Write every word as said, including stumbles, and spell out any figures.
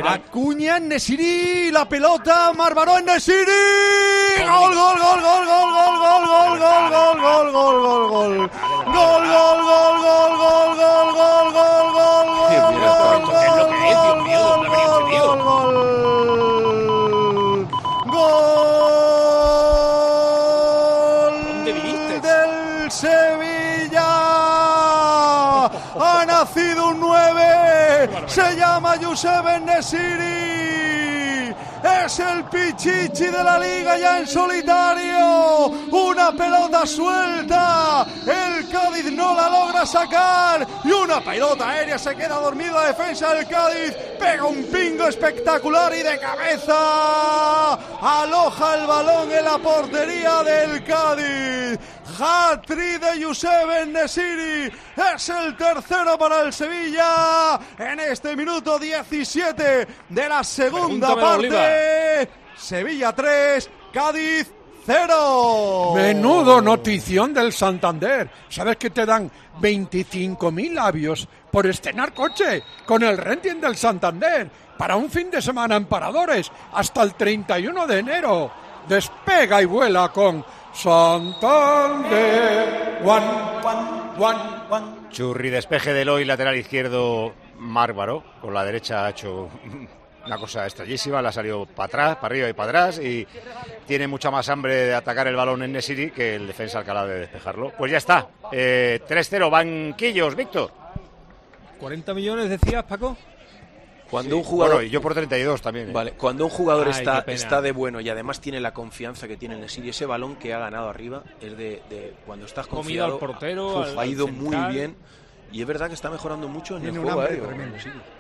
Acuña, Nesiri, la pelota, Marbaró, Nesiri. Gol, gol, gol, gol, gol, gol, gol, gol, gol, gol, gol, gol, gol, gol. Gol, gol, gol, gol, gol, gol, gol, gol, gol, gol, gol del Sevilla. Ha nacido un nueve, se llama Josep En-Nesyri. Es el Pichichi de la liga ya en solitario. Una pelota suelta. El Cádiz no la logra sacar. Y una pelota aérea, se queda dormido la defensa del Cádiz. Pega un pingo espectacular y de cabeza aloja el balón en la portería del Cádiz. Hat-trick de Josep En-Nesyri. Es el tercero para el Sevilla en este minuto diecisiete de la segunda Pregúntame, parte. Sevilla tres, Cádiz cero. Menudo notición del Santander. ¿Sabes que te dan veinticinco mil labios por estrenar coche con el renting del Santander para un fin de semana en Paradores hasta el treinta y uno de enero? Despega y vuela con Santander. One, one, one, one. Churri, despeje del hoy, lateral izquierdo, Márvaro. Con la derecha ha hecho una cosa extrañísima, le ha salido para atrás, para arriba y para atrás, y tiene mucha más hambre de atacar el balón en En-Nesyri que el defensa Alcalá de despejarlo. Pues ya está, eh, tres cero, banquillos, Víctor. ¿cuarenta millones decías, Paco? Cuando Sí, un jugador... Bueno, y yo por treinta y dos también. ¿eh? Vale, cuando un jugador Ay, está, qué pena. está de bueno y además tiene la confianza que tiene En-Nesyri, ese balón que ha ganado arriba es de, de cuando estás Comido confiado. al portero, uf, al- ha al ido central. muy bien y es verdad que está mejorando mucho en Tiene el un juego hambre aéreo. tremendo. En-Nesyri.